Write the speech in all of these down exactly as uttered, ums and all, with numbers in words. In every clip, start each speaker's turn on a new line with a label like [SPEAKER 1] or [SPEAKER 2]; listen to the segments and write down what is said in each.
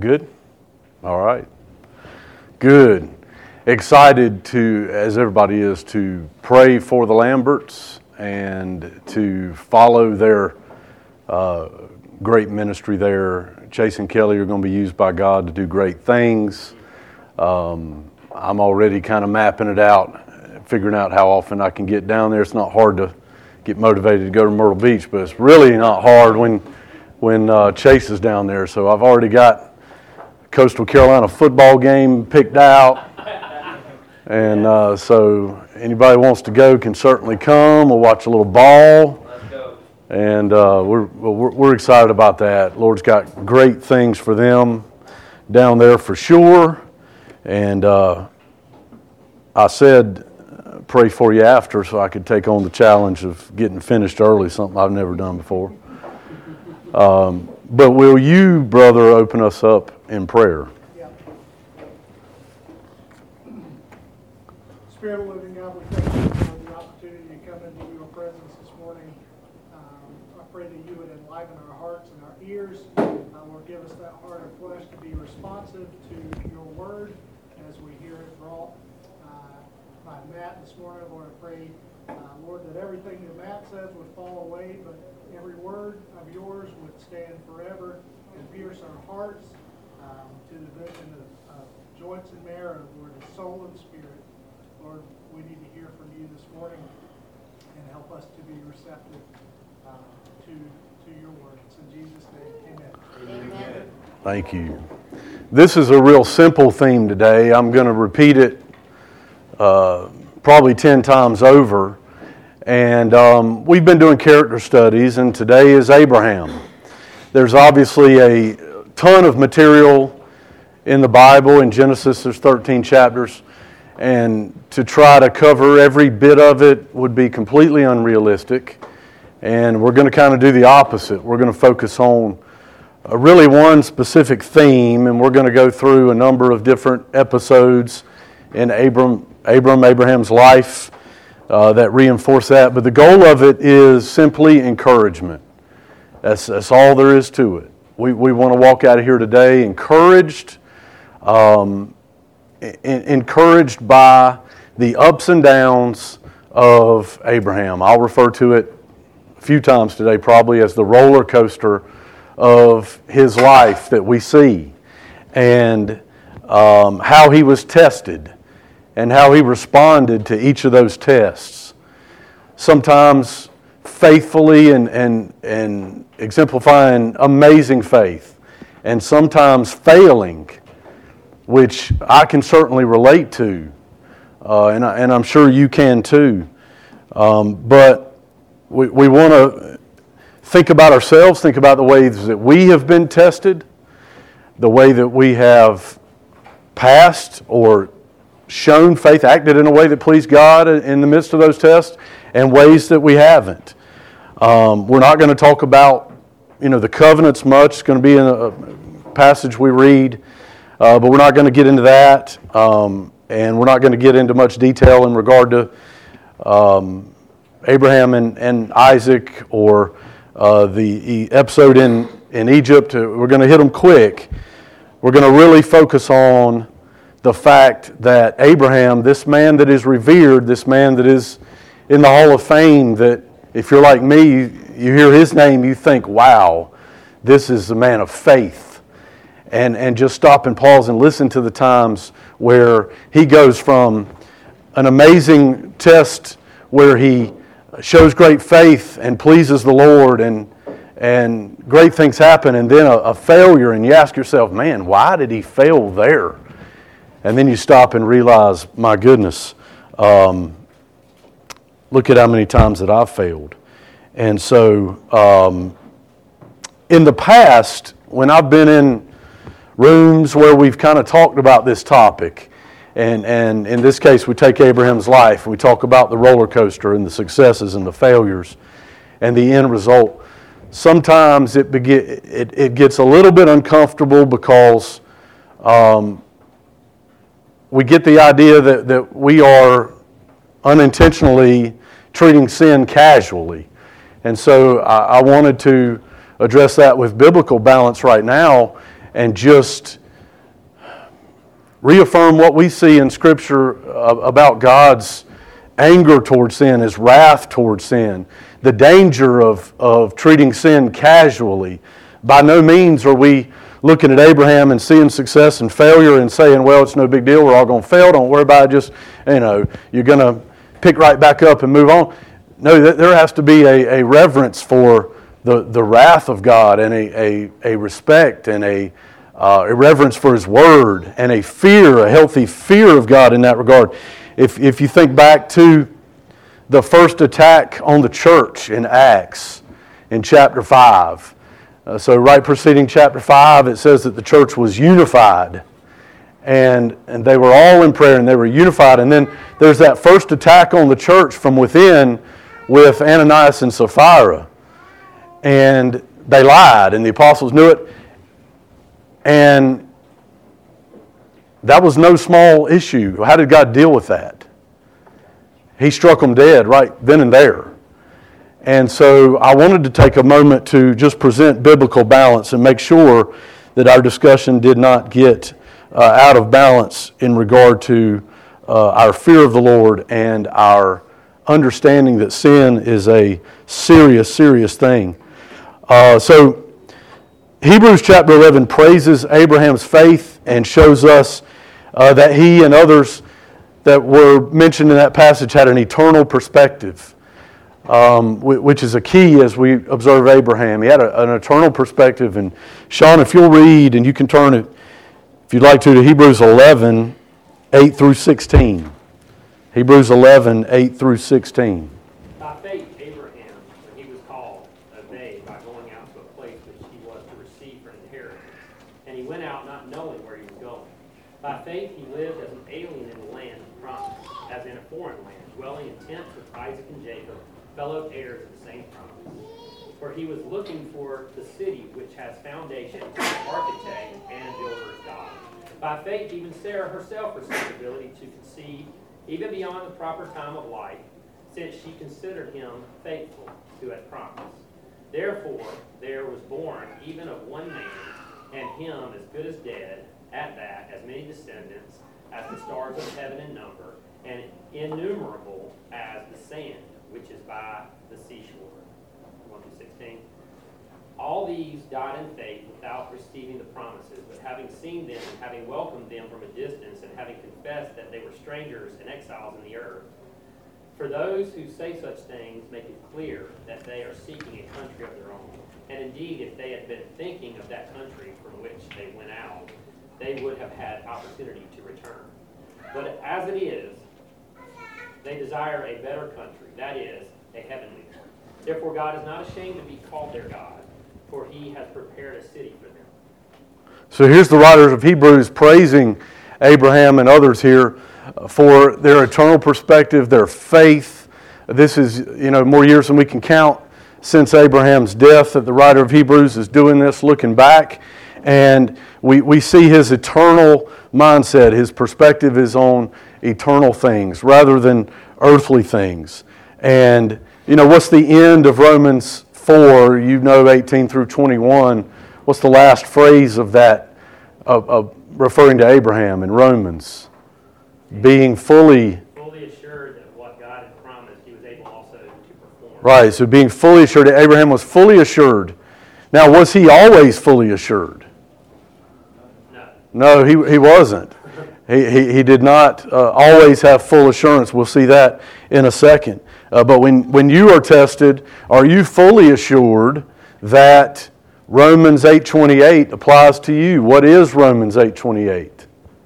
[SPEAKER 1] Good? All right. Good. Excited to, as everybody is, to pray for the Lamberts and to follow their uh, great ministry there. Chase and Kelly are going to be used by God to do great things. Um, I'm already kind of mapping it out, figuring out how often I can get down there. It's not hard to get motivated to go to Myrtle Beach, but it's really not hard when when uh, Chase is down there. So I've already got Coastal Carolina football game picked out, and uh, so anybody who wants to go can certainly come. We'll watch a little ball.
[SPEAKER 2] Let's go.
[SPEAKER 1] And uh, we're, we're we're excited about that. Lord's got great things for them down there for sure. And uh, I said, pray for you after, so I could take on the challenge of getting finished early, something I've never done before. Um, but will you, brother, open us up in prayer?
[SPEAKER 3] Yeah. Spirit of the living God, we thank you for the opportunity to come into your presence this morning. Um, I pray that you would enliven our hearts and our ears. Uh, Lord, give us that heart of flesh to be responsive to your word as we hear it brought uh, by Matt this morning. Lord, I pray, uh, Lord, that everything that Matt says would fall away, but every word of yours would stand forever and pierce our hearts um, to the vision of, of joints and marrow, Lord, the soul and spirit. Lord, we need to hear from you this morning and help us to be receptive uh, to to your words. In Jesus' name, amen.
[SPEAKER 2] Amen.
[SPEAKER 1] Thank you. This is a real simple theme today. I'm going to repeat it uh, probably ten times over. And um, we've been doing character studies, and today is Abraham. There's obviously a ton of material in the Bible. In Genesis, there's thirteen chapters. And to try to cover every bit of it would be completely unrealistic. And we're going to kind of do the opposite. We're going to focus on uh, really one specific theme, and we're going to go through a number of different episodes in Abram, Abram Abraham's life uh, that reinforce that. But the goal of it is simply encouragement. That's, that's all there is to it. We, we want to walk out of here today encouraged, um, encouraged by the ups and downs of Abraham. I'll refer to it a few times today probably as the roller coaster of his life that we see, and um, how he was tested and how he responded to each of those tests. Sometimes faithfully and, and, and exemplifying amazing faith, and sometimes failing, which I can certainly relate to, uh, and, I, and I'm sure you can too. Um, but we, we want to think about ourselves, think about the ways that we have been tested, the way that we have passed or shown faith, acted in a way that pleased God in the midst of those tests, and ways that we haven't. Um, we're not going to talk about, you know, the covenants much. It's going to be in a passage we read. Uh, but we're not going to get into that, um, and we're not going to get into much detail in regard to um, Abraham and, and Isaac or uh, the episode in, in Egypt. We're going to hit them quick. We're going to really focus on the fact that Abraham, this man that is revered, this man that is in the Hall of Fame, that if you're like me, you, you hear his name, you think, wow, this is a man of faith. And and just stop and pause and listen to the times where he goes from an amazing test where he shows great faith and pleases the Lord, and and great things happen, and then a, a failure, and you ask yourself, man, why did he fail there? And then you stop and realize, my goodness, um, look at how many times that I've failed. And so um, in the past, when I've been in rooms where we've kind of talked about this topic, and, and in this case we take Abraham's life, we talk about the roller coaster and the successes and the failures and the end result. Sometimes it, be, it, it gets a little bit uncomfortable because um, we get the idea that, that we are unintentionally treating sin casually. And so I, I wanted to address that with biblical balance right now and just reaffirm what we see in Scripture about God's anger towards sin, His wrath towards sin, the danger of, of treating sin casually. By no means are we looking at Abraham and seeing success and failure and saying, well, it's no big deal, we're all going to fail, don't worry about it, just, you know, you're going to pick right back up and move on. No, there has to be a, a reverence for the, the wrath of God and a, a, a respect and a, uh, a reverence for His Word and a fear, a healthy fear of God in that regard. If, if you think back to the first attack on the church in Acts in chapter five, uh, so right preceding chapter five, it says that the church was unified. And, and they were all in prayer and they were unified. And then there's that first attack on the church from within with Ananias and Sapphira. And they lied and the apostles knew it. And that was no small issue. How did God deal with that? He struck them dead right then and there. And so I wanted to take a moment to just present biblical balance and make sure that our discussion did not get uh, out of balance in regard to uh, our fear of the Lord and our understanding that sin is a serious, serious thing. Uh, so Hebrews chapter eleven praises Abraham's faith and shows us uh, that he and others that were mentioned in that passage had an eternal perspective, um, which is a key as we observe Abraham. He had a, an eternal perspective. And Sean, if you'll read, and you can turn it, if you'd like to, to Hebrews eleven, eight through sixteen. Hebrews eleven, eight through sixteen.
[SPEAKER 2] By faith, Abraham, when he was called, obeyed by going out to a place which he was to receive for an inheritance. And he went out not knowing where he was going. By faith, he lived as an alien in the land of promise, as in a foreign land, dwelling in tents with Isaac and Jacob, fellow heirs of the same promise. For he was looking for the city which has foundations, the architect and builder is God. By faith, even Sarah herself received the ability to conceive, even beyond the proper time of life, since she considered him faithful who had promised. Therefore, there was born even of one man, and him as good as dead, at that, as many descendants as the stars of heaven in number, and innumerable as the sand which is by the seashore. one through sixteen. All these died in faith without receiving the promises, but having seen them and having welcomed them from a distance and having confessed that they were strangers and exiles in the earth. For those who say such things make it clear that they are seeking a country of their own. And indeed, if they had been thinking of that country from which they went out, they would have had opportunity to return. But as it is, they desire a better country, that is, a heavenly one. Therefore God is not ashamed to be called their God, for he has prepared a city for them.
[SPEAKER 1] So here's the writers of Hebrews praising Abraham and others here for their eternal perspective, their faith. This is, you know, more years than we can count since Abraham's death that the writer of Hebrews is doing this, looking back. And we, we see his eternal mindset. His perspective is on eternal things rather than earthly things. And, you know, what's the end of Romans four? You know, eighteen through twenty-one. What's the last phrase of that, of, of referring to Abraham in Romans? Being fully...
[SPEAKER 2] Fully assured of what God had promised, he was able also to perform.
[SPEAKER 1] Right, so being fully assured. Abraham was fully assured. Now, was he always fully assured?
[SPEAKER 2] No.
[SPEAKER 1] No, he, he wasn't. He, he, he did not uh, always have full assurance. We'll see that in a second. Uh, but when, when you are tested, are you fully assured that Romans eight twenty-eight applies to you? What is Romans eight twenty-eight?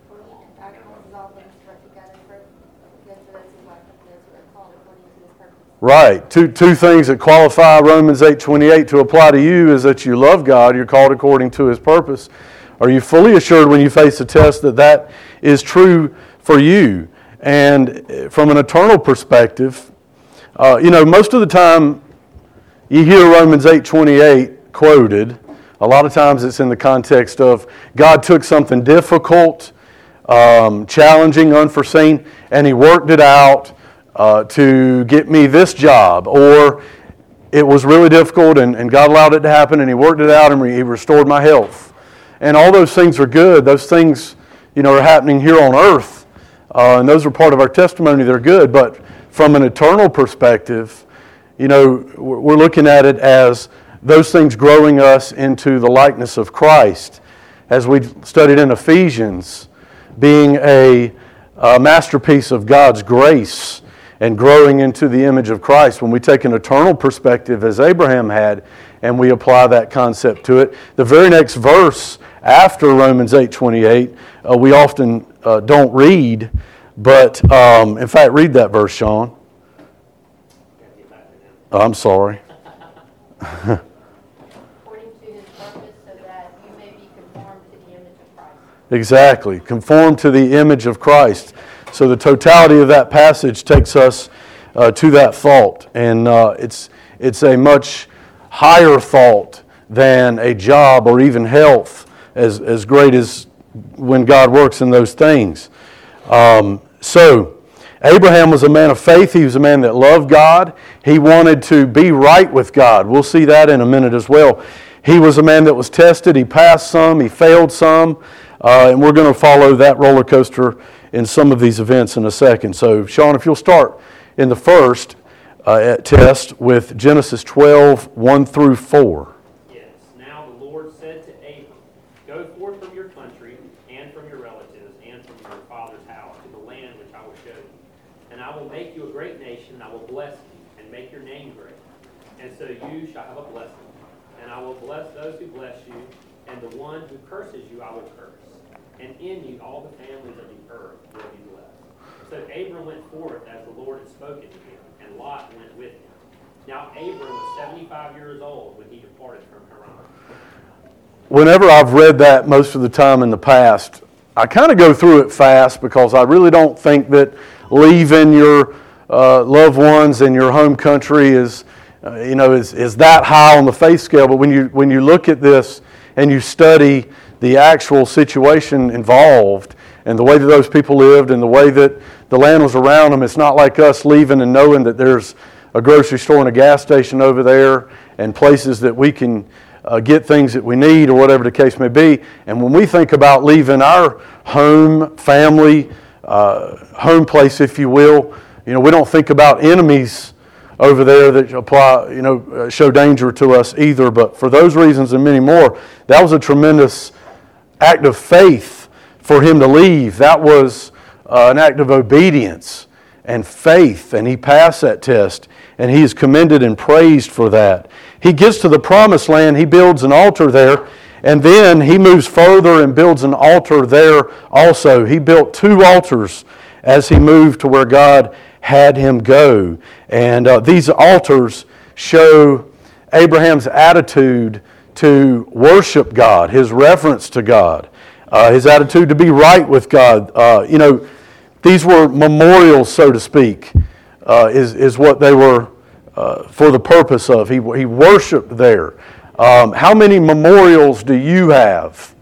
[SPEAKER 1] Right. Two, two things that qualify Romans eight twenty-eight to apply to you is that you love God, you're called according to His purpose. Are you fully assured when you face a test that that is true for you? And from an eternal perspective, uh, you know, most of the time you hear Romans eight twenty-eight quoted. A lot of times it's in the context of God took something difficult, um, challenging, unforeseen, and He worked it out Uh, to get me this job, or it was really difficult and, and God allowed it to happen and He worked it out and He restored my health. and all those things are good. Those things, you know, are happening here on earth, uh, and those are part of our testimony. They're good, but from an eternal perspective, you know, we're looking at it as those things growing us into the likeness of Christ. As we studied in Ephesians, being a, a masterpiece of God's grace and growing into the image of Christ. When we take an eternal perspective, as Abraham had, and we apply that concept to it, the very next verse after Romans eight twenty-eight, uh, we often uh, don't read, but um, in fact, read that verse, Sean. Oh, I'm sorry. Exactly. Conform to the image of Christ. So the totality of that passage takes us uh, to that thought. And uh, it's it's a much higher thought than a job or even health, as, as great as when God works in those things. Um, so Abraham was a man of faith. He was a man that loved God. He wanted to be right with God. We'll see that in a minute as well. He was a man that was tested. He passed some. He failed some. Uh, and we're going to follow that roller coaster in some of these events in a second. So, Sean, if you'll start in the first uh, test with Genesis twelve, one through four.
[SPEAKER 2] Yes. Now the Lord said to Abram, go forth from your country and from your relatives and from your father's house to the land which I will show you. And I will make you a great nation, and I will bless you and make your name great. And so you shall have a blessing. And I will bless those who bless you, and the one who curses you I will curse. And in you all the families of the earth will be blessed. So Abram went forth as the Lord had spoken to him, and Lot went with him. Now Abram was seventy-five years old when he departed from Haran.
[SPEAKER 1] Whenever I've read that most of the time in the past, I kind of go through it fast because I really don't think that leaving your uh, loved ones in your home country is, uh, you know, is, is that high on the faith scale. But when you when you look at this and you study the actual situation involved and the way that those people lived and the way that the land was around them, it's not like us leaving and knowing that there's a grocery store and a gas station over there and places that we can uh, get things that we need or whatever the case may be. And when we think about leaving our home, family, uh, home place, if you will, you know, we don't think about enemies over there that apply, you know, uh, show danger to us either. But for those reasons and many more, that was a tremendous act of faith for him to leave. That was uh, an act of obedience and faith, and he passed that test, and he is commended and praised for that. He gets to the promised land, he builds an altar there, and then he moves further and builds an altar there also. He built two altars as he moved to where God had him go. And uh, these altars show Abraham's attitude to worship God, his reverence to God, uh, his attitude to be right with God. Uh, you know, these were memorials, so to speak, uh, is, is what they were uh, for the purpose of. He, he worshiped there. Um, how many memorials do you have?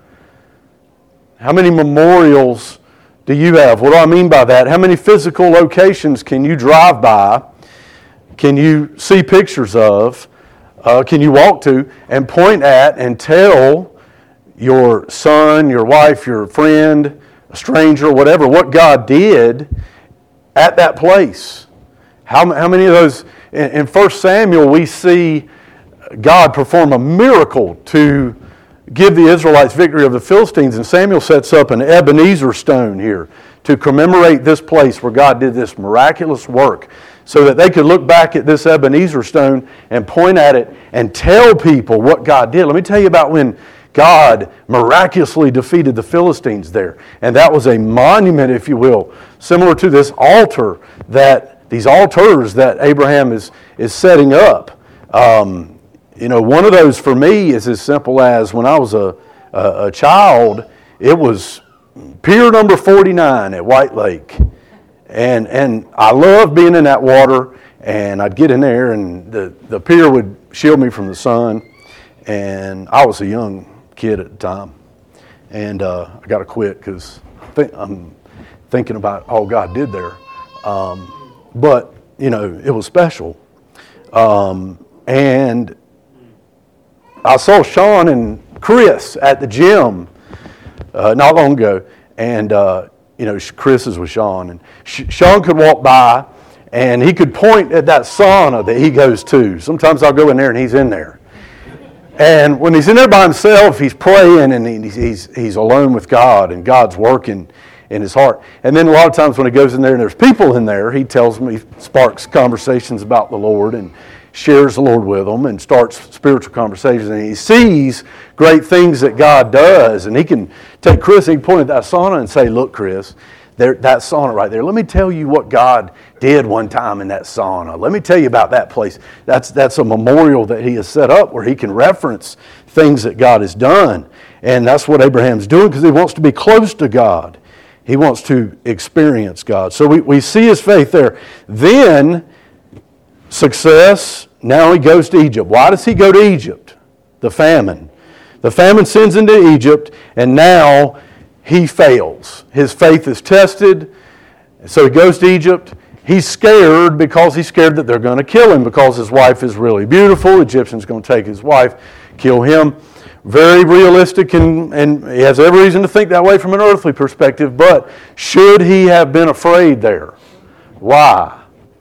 [SPEAKER 1] How many memorials do you have? What do I mean by that? How many physical locations can you drive by? Can you see pictures of? Uh, can you walk to and point at and tell your son, your wife, your friend, a stranger, whatever, what God did at that place? How, how many of those? In, in First Samuel, we see God perform a miracle to give the Israelites victory over the Philistines, and Samuel sets up an Ebenezer stone here to commemorate this place where God did this miraculous work, so that they could look back at this Ebenezer stone and point at it and tell people what God did. Let me tell you about when God miraculously defeated the Philistines there. And that was a monument, if you will, similar to this altar, that these altars that Abraham is, is setting up. Um, you know, one of those for me is as simple as when I was a, a, a child, it was pier number forty-nine at White Lake. And and I loved being in that water, and I'd get in there, and the, the pier would shield me from the sun. And I was a young kid at the time, and uh, I got to quit because I'm thinking about all God did there. Um, but, you know, it was special. Um, and I saw Sean and Chris at the gym uh, not long ago, and uh, you know, Chris is with Sean, and Sean could walk by, and he could point at that sauna that he goes to. Sometimes I'll go in there, and he's in there. And when he's in there by himself, he's praying, and he's he's, he's alone with God, and God's working in his heart. And then a lot of times when he goes in there and there's people in there, he tells me, sparks conversations about the Lord and shares the Lord with them and starts spiritual conversations. And he sees great things that God does. And he can take Chris and he can point at that sauna and say, look, Chris, there, that sauna right there. Let me tell you what God did one time in that sauna. Let me tell you about that place. That's, that's a memorial that he has set up where he can reference things that God has done. And that's what Abraham's doing because he wants to be close to God. He wants to experience God. So we, we see his faith there. Then, success, now he goes to Egypt. Why does he go to Egypt? The famine. The famine sends him to Egypt, and now he fails. His faith is tested, so he goes to Egypt. He's scared because he's scared that they're going to kill him because his wife is really beautiful. The Egyptian's going to take his wife, kill him. Very realistic, and, and he has every reason to think that way from an earthly perspective, but should he have been afraid there? Why?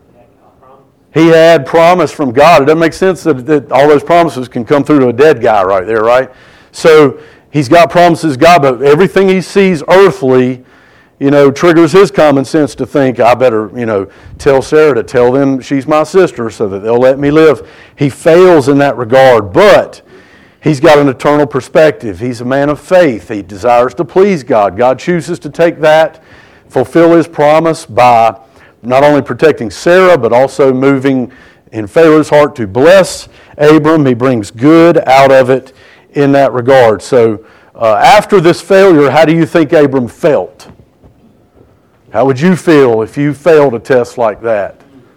[SPEAKER 1] He had promise from God. It doesn't make sense that, that all those promises can come through to a dead guy right there, right? So he's got promises God, but everything he sees earthly, you know, triggers his common sense to think, I better, you know, tell Sarah to tell them she's my sister so that they'll let me live. He fails in that regard, but he's got an eternal perspective. He's a man of faith. He desires to please God. God chooses to take that, fulfill his promise by not only protecting Sarah, but also moving in Pharaoh's heart to bless Abram. He brings good out of it in that regard. So uh, after this failure, how do you think Abram felt? How would you feel if you failed a test like that?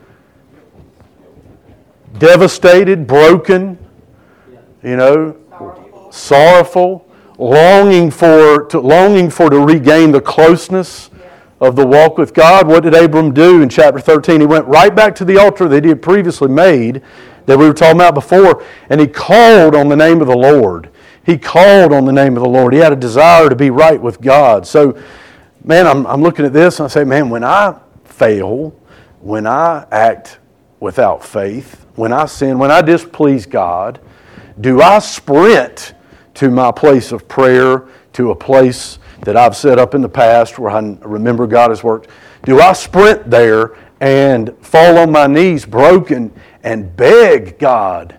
[SPEAKER 1] Devastated, broken, you know, sorrowful, sorrowful longing for to longing for to regain the closeness of the walk with God. What did Abram do in chapter thirteen? He went right back to the altar that he had previously made, that we were talking about before, and he called on the name of the Lord. He called on the name of the Lord. He had a desire to be right with God. So, man, I'm, I'm looking at this and I say, man, when I fail, when I act without faith, when I sin, when I displease God, do I sprint to my place of prayer, to a place that I've set up in the past where I remember God has worked? Do I sprint there and fall on my knees broken and beg God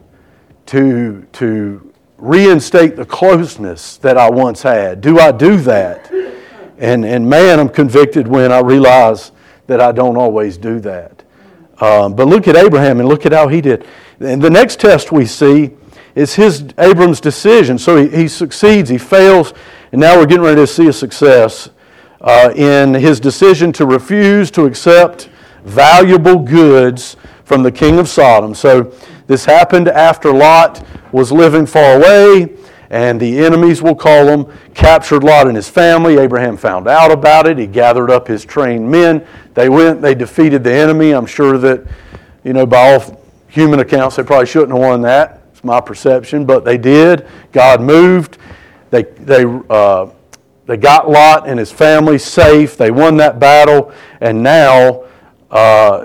[SPEAKER 1] to, to reinstate the closeness that I once had? Do I do that? And, and man, I'm convicted when I realize that I don't always do that. Um, but look at Abraham and look at how he did. And the next test we see is his Abram's decision. So he, he succeeds, he fails, and now we're getting ready to see a success uh, in his decision to refuse to accept valuable goods from the king of Sodom. So this happened after Lot was living far away, and the enemies, we'll call them, captured Lot and his family. Abraham found out about it. He gathered up his trained men. They went, they defeated the enemy. I'm sure that, you know, by all human accounts, they probably shouldn't have won that. It's my perception, but they did. God moved. They they uh, they got Lot and his family safe. They won that battle, and now uh,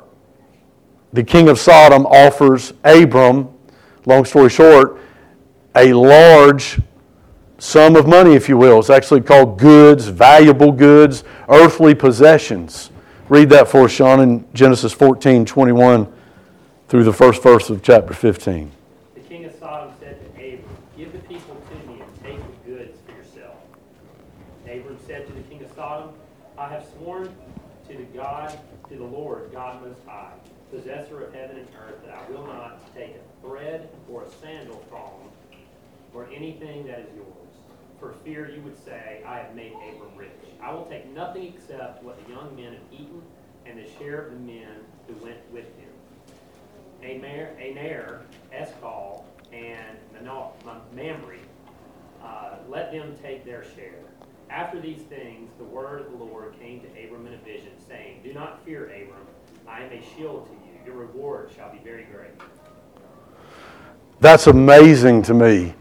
[SPEAKER 1] the king of Sodom offers Abram, long story short, a large sum of money, if you will. It's actually called goods, valuable goods, earthly possessions. Read that for us, Sean, in Genesis fourteen twenty-one through the first verse of chapter fifteen.
[SPEAKER 2] The king of Sodom said to Abram, "Give the people to me and take the goods for yourself." Abram said to the king of Sodom, "I have sworn to the God, to the Lord, God Most High, possessor of heaven and earth, that I will not take a thread or a sandal from or anything that is yours, for fear you would say, I have made Abram rich. I will take nothing except what the young men have eaten and the share of the men who went with him. Aner, Aner, Eshcol, and Mamre, uh, let them take their share." After these things, the word of the Lord came to Abram in a vision, saying, "Do not fear, Abram. I am a shield to you. Your reward shall be very great."
[SPEAKER 1] That's amazing to me.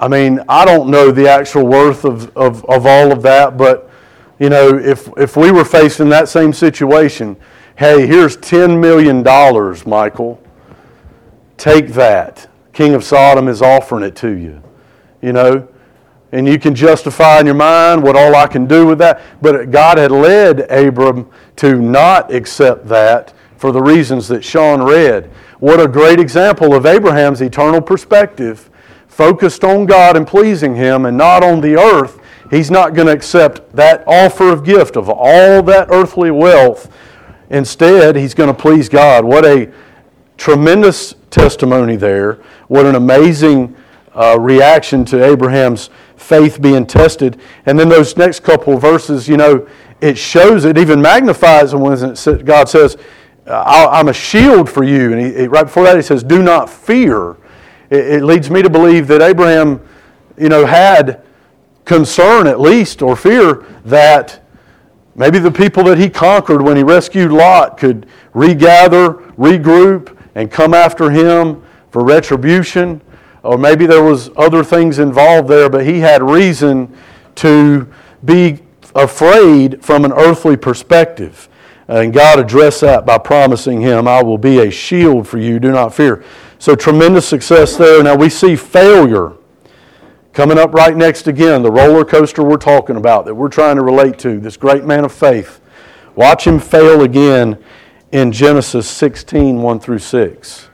[SPEAKER 1] I mean, I don't know the actual worth of, of, of all of that, but, you know, if, if we were facing that same situation, hey, here's ten million dollars, Michael. Take that. King of Sodom is offering it to you, you know. And you can justify in your mind what all I can do with that. But God had led Abram to not accept that for the reasons that Sean read. What a great example of Abraham's eternal perspective, focused on God and pleasing Him and not on the earth. He's not going to accept that offer of gift of all that earthly wealth. Instead, he's going to please God. What a tremendous testimony there. What an amazing uh, reaction to Abraham's faith being tested. And then those next couple of verses, you know, it shows, it even magnifies when God says, I'm a shield for you. And he, right before that he says, do not fear. It, it leads me to believe that Abraham, you know, had concern at least, or fear, that maybe the people that he conquered when he rescued Lot could regather, regroup, and come after him for retribution. Or maybe there was other things involved there, but he had reason to be afraid from an earthly perspective. And God addressed that by promising him, I will be a shield for you, do not fear. So tremendous success there. Now we see failure coming up right next again, the roller coaster we're talking about, that we're trying to relate to, this great man of faith. Watch him fail again in Genesis sixteen, one through six.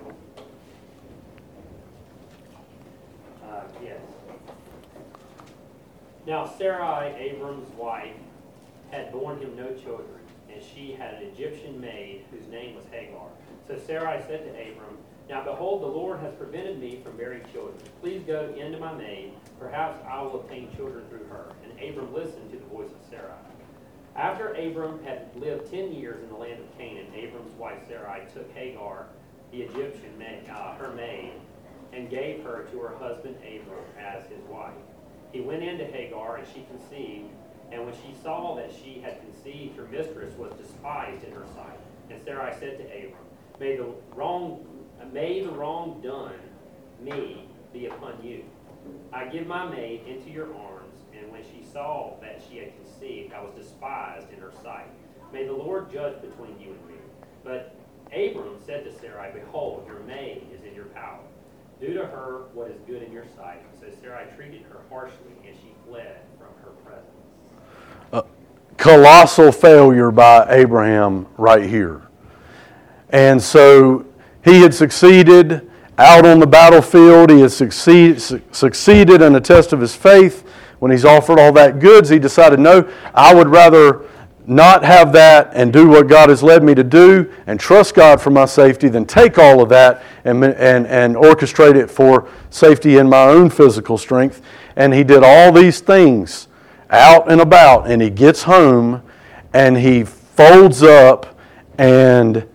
[SPEAKER 2] Now Sarai, Abram's wife, had borne him no children, and she had an Egyptian maid whose name was Hagar. So Sarai said to Abram, now behold, the Lord has prevented me from bearing children. Please go in to my maid. Perhaps I will obtain children through her. And Abram listened to the voice of Sarai. After Abram had lived ten years in the land of Canaan, Abram's wife Sarai took Hagar, the Egyptian maid, uh, her maid, and gave her to her husband Abram as his wife. He went in to Hagar, and she conceived. And when she saw that she had conceived, her mistress was despised in her sight. And Sarai said to Abram, May the wrong, may the wrong done me be upon you. I give my maid into your arms, and when she saw that she had conceived, I was despised in her sight. May the Lord judge between you and me. But Abram said to Sarai, Behold, your maid is in your power. Do to her what is good in your sight. So Sarai treated her harshly, and she fled from her presence.
[SPEAKER 1] Uh, colossal failure by Abraham right here. And so he had succeeded out on the battlefield. He had succeed, su- succeeded in a test of his faith. When he's offered all that goods, he decided, no, I would rather not have that and do what God has led me to do and trust God for my safety than take all of that and, and, and orchestrate it for safety in my own physical strength. And he did all these things out and about, and he gets home and he folds up and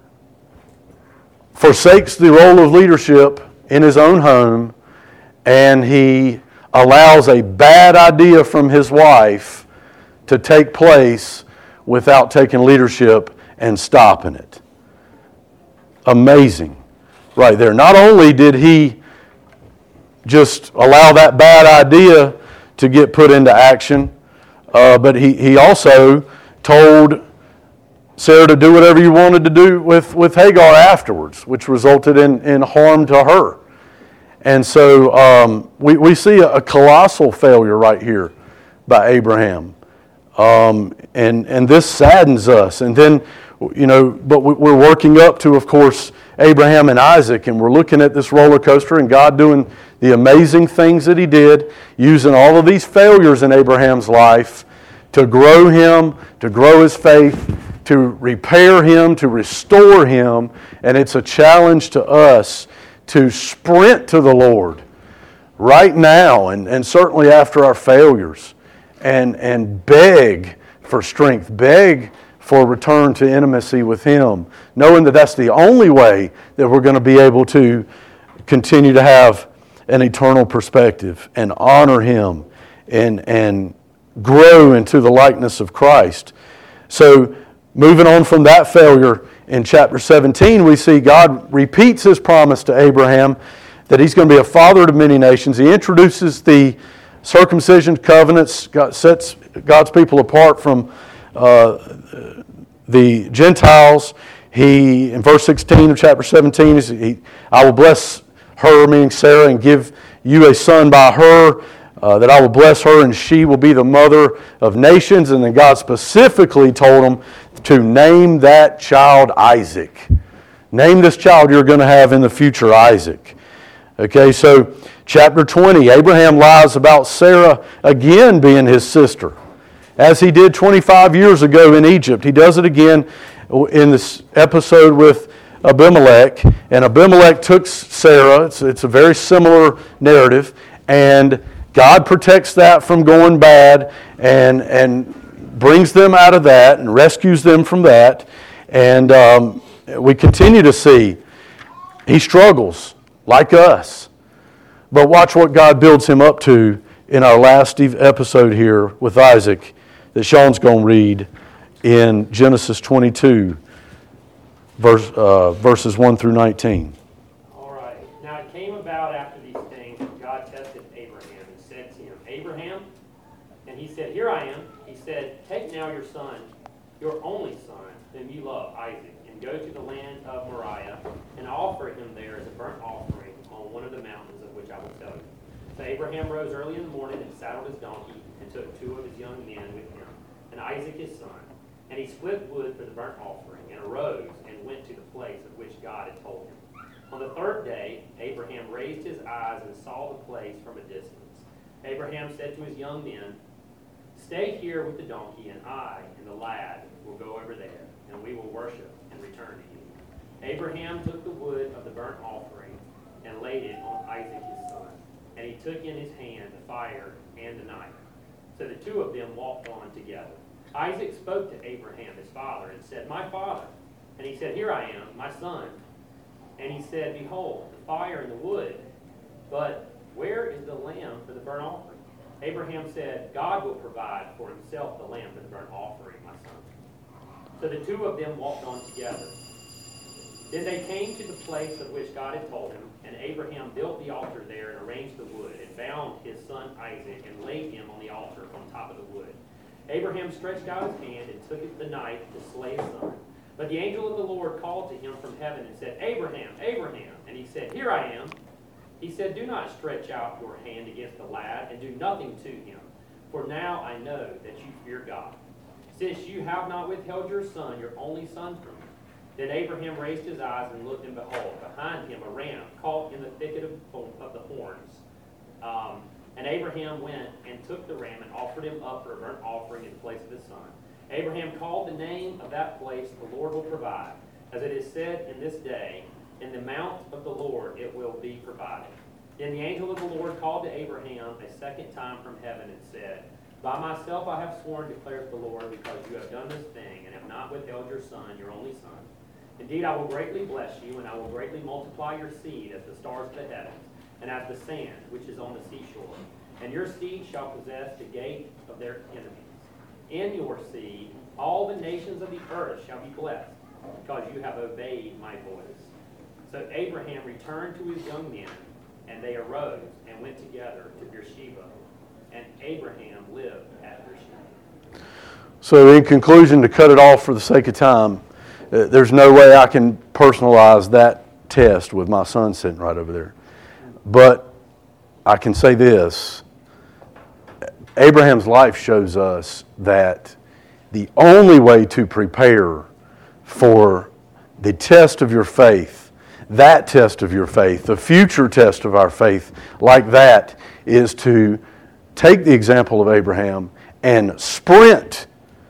[SPEAKER 1] forsakes the role of leadership in his own home, and he allows a bad idea from his wife to take place without taking leadership and stopping it. Amazing. Right there. Not only did he just allow that bad idea to get put into action, uh, but he, he also told Sarah to do whatever you wanted to do with, with Hagar afterwards, which resulted in, in harm to her. And so um, we, we see a, a colossal failure right here by Abraham. Um, and, and this saddens us. And then, you know, but we're working up to, of course, Abraham and Isaac, and we're looking at this roller coaster and God doing the amazing things that He did, using all of these failures in Abraham's life to grow him, to grow his faith, to repair him, to restore him. And it's a challenge to us to sprint to the Lord right now, and, and certainly after our failures, and, and beg for strength, beg for return to intimacy with Him, knowing that that's the only way that we're going to be able to continue to have an eternal perspective and honor Him and, and grow into the likeness of Christ. So moving on from that failure, in chapter seventeen, we see God repeats His promise to Abraham that he's going to be a father to many nations. He introduces the circumcision covenants, God sets God's people apart from uh, the Gentiles. He, in verse sixteen of chapter seventeen, he, I will bless her, meaning Sarah, and give you a son by her, uh, that I will bless her, and she will be the mother of nations. And then God specifically told him to name that child Isaac. Name this child you're going to have in the future Isaac. Okay, so chapter twenty, Abraham lies about Sarah again being his sister, as he did twenty-five years ago in Egypt. He does it again in this episode with Abimelech, and Abimelech took Sarah. It's, it's a very similar narrative, and God protects that from going bad and, and brings them out of that and rescues them from that. And um, we continue to see he struggles like us. But watch what God builds him up to in our last episode here with Isaac that Sean's going to read in Genesis twenty-two, verse, uh, verses one through nineteen.
[SPEAKER 2] All right. Now it came about after these things that God tested Abraham and said to him, Abraham? And he said, Here I am. He said, Take now your son, your only son, whom you love, Isaac, and go to the land of Moriah and offer him there as a burnt offering on one of the mountains of which I will tell you. So Abraham rose early in the morning and saddled his donkey and took two of his young men with him, and Isaac his son. And he split wood for the burnt offering, and arose and went to the place of which God had told him. On the third day, Abraham raised his eyes and saw the place from a distance. Abraham said to his young men, Stay here with the donkey, and I and the lad will go over there, and we will worship and return to you. Abraham took the wood of the burnt offering and laid it on Isaac his son. And he took in his hand the fire and the knife. So the two of them walked on together. Isaac spoke to Abraham his father and said, My father. And he said, Here I am, my son. And he said, Behold, the fire and the wood, but where is the lamb for the burnt offering? Abraham said, God will provide for himself the lamb for the burnt offering, my son. So the two of them walked on together. Then they came to the place of which God had told him, and Abraham built the altar there and arranged the wood, and bound his son Isaac, and laid him on the altar on top of the wood. Abraham stretched out his hand and took the knife to slay his son. But the angel of the Lord called to him from heaven and said, Abraham, Abraham. And he said, Here I am. He said, Do not stretch out your hand against the lad, and do nothing to him. For now I know that you fear God, since you have not withheld your son, your only son, from me. Then Abraham raised his eyes and looked, and behold, behind him a ram caught in the thicket of, of the horns. Um, and Abraham went and took the ram and offered him up for a burnt offering in place of his son. Abraham called the name of that place, The Lord Will Provide. As it is said in this day, In the mount of the Lord it will be provided. Then the angel of the Lord called to Abraham a second time from heaven and said, By myself I have sworn, declares the Lord, because you have done this thing, and have not withheld your son, your only son. Indeed, I will greatly bless you, and I will greatly multiply your seed as the stars of the heavens, and as the sand which is on the seashore. And your seed shall possess the gate of their enemies. In your seed all the nations of the earth shall be blessed, because you have obeyed my voice. So Abraham returned to his young men, and they arose and went together to Beersheba, and Abraham lived at Beersheba.
[SPEAKER 1] So in conclusion, to cut it off for the sake of time, uh, there's no way I can personalize that test with my son sitting right over there. But I can say this. Abraham's life shows us that the only way to prepare for the test of your faith, that test of your faith, the future test of our faith like that, is to take the example of Abraham and sprint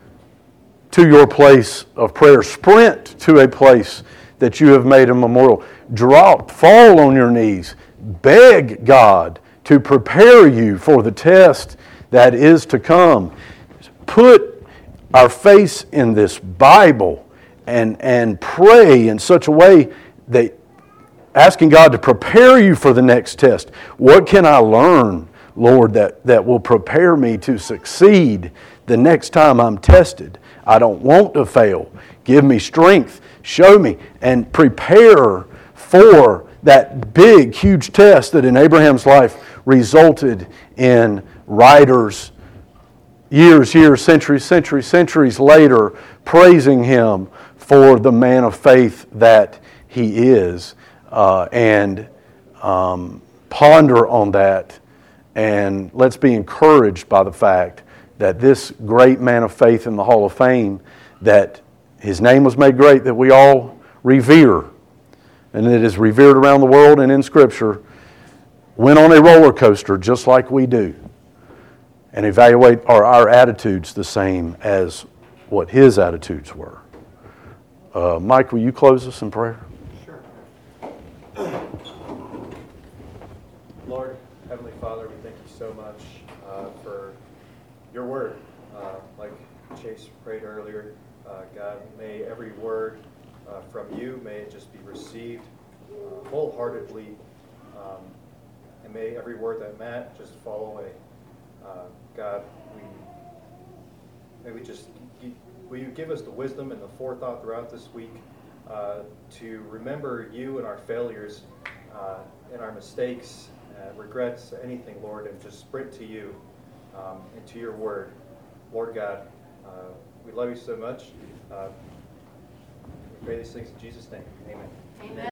[SPEAKER 1] to your place of prayer. Sprint to a place that you have made a memorial. Drop, fall on your knees, beg God to prepare you for the test that is to come. Put our face in this Bible and, and pray in such a way that asking God to prepare you for the next test. What can I learn, Lord, that, that will prepare me to succeed the next time I'm tested? I don't want to fail. Give me strength. Show me and prepare for that big, huge test that in Abraham's life resulted in writers years, years, centuries, centuries, centuries later praising him for the man of faith that he is. Uh, and um, ponder on that, and let's be encouraged by the fact that this great man of faith in the Hall of Fame, that his name was made great, that we all revere, and it is revered around the world and in Scripture, went on a roller coaster just like we do, and evaluate are our attitudes the same as what his attitudes were. Uh, Mike, will you close us in prayer?
[SPEAKER 4] Sure. Lord, Heavenly Father, we thank you so much uh, for your word. Uh, like Chase prayed earlier, uh, God, may every word uh, from you, may it just be received uh, wholeheartedly, um, and may every word that Matt just fall away. Uh, God, we may we just will you give us the wisdom and the forethought throughout this week uh, to remember you and our failures uh, and our mistakes, uh, regrets, anything, Lord, and just sprint to you um, and to your word. Lord God, uh, we love you so much. Uh, we pray these things in Jesus' name. Amen.
[SPEAKER 5] Amen.